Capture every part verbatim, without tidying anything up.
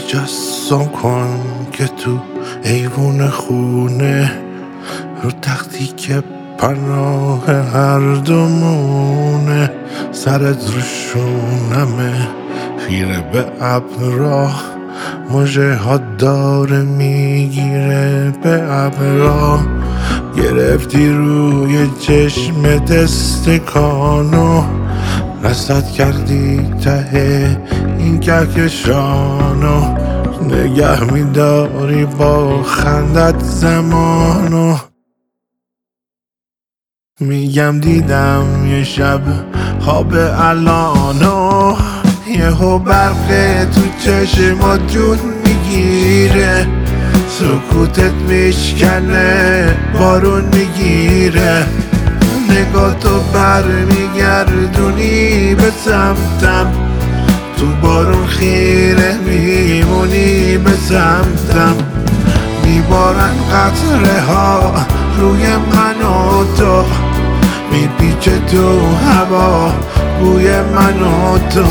مجسم کن که تو ایوون خونه رو تختی که پناه هر دومونه، سرت رو شونمه خیره به ابرا، مژه ها داره میگیره به ابرا، گرفتی روی چشم دستکانو، رصد کردی ته این کهکشانو، نگه میداری با خندت زمانو. میگم دیدم یه شب خواب الانو، یهو برق تو چشمات جون میگیره، سکوتت میشکنه بارون میگیره، نگاه تو بر میگردونی به سمتم، تو بارون خیره میمونی به سمتم، میبارن قطره ها روی من و تو، میپیچه تو هوا بوی من و تو.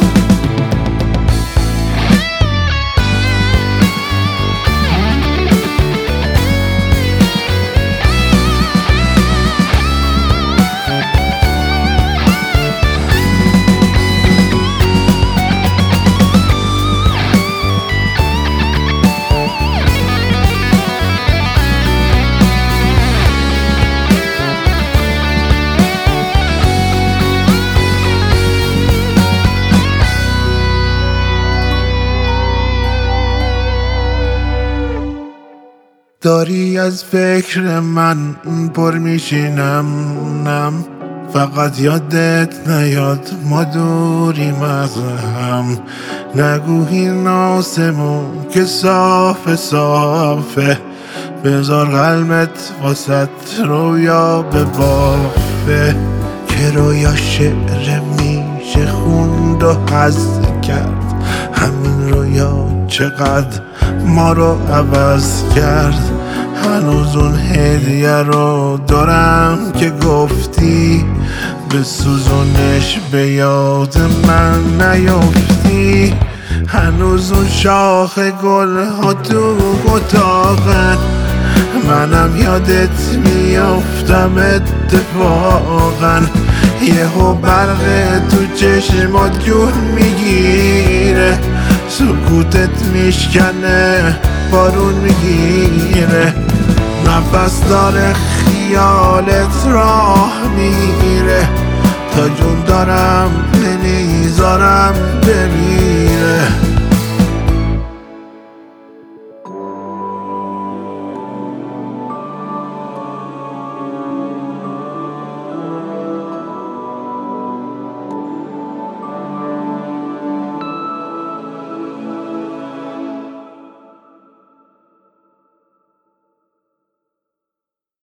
داری از فکر من پر میشینم، نم فقط یادت نیاد ما دوریم از هم، نگو این آسمون که صاف صافه، بذار قلبت واسط رویا به بافه، که رویا شعر میشه خوند و حذف کرد، همین رویا چقدر ما رو عوض کرد، هنوز اون هدیه رو دارم که گفتی، به سوزونش به یاد من نیفتی، هنوز اون شاخ گل ها تو اتاقن، منم یادت میافتم اتفاقا، یهو برق تو چشمات جون میگیره، سکوتت میشکنه بارون میگیره، نفس داره خیالت راه میگیره، تا جون دارم نمیذارم بمیره.